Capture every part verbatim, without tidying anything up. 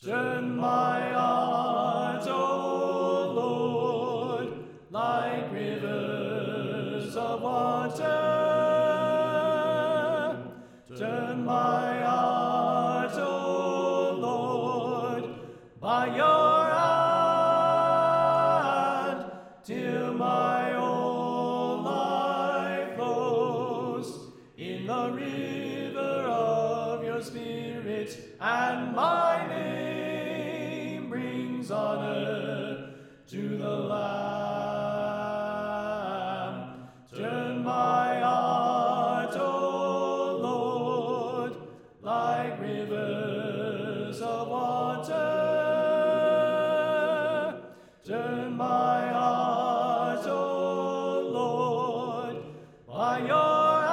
Turn my heart, O Lord, like rivers of water. Turn my heart, O Lord, by your hand, till my whole life flows in the river of your Spirit, and my name brings honor to the Lamb. Turn my heart, O Lord, like rivers of water. Turn my heart, O Lord, by your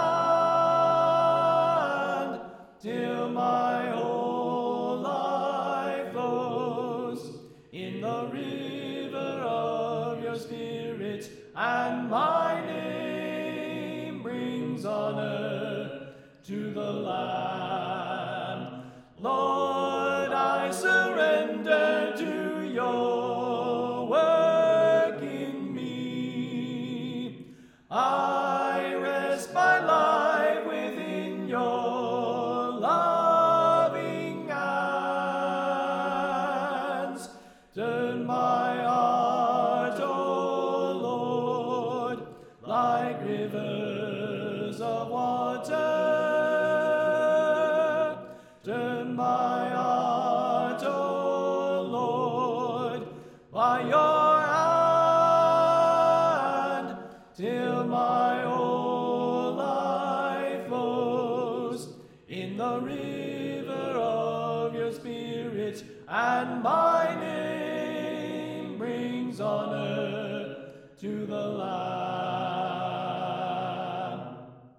hand, till my whole life flows in the river of your Spirit, and my name brings honor to the Lamb. Lord, I surrender to your work in me. I rest my life within your loving hands. Turn my heart, O Lord, like rivers of water. Turn my heart, O Lord, by your hand, till my whole life flows in the river of your Spirit, and my name brings honor to the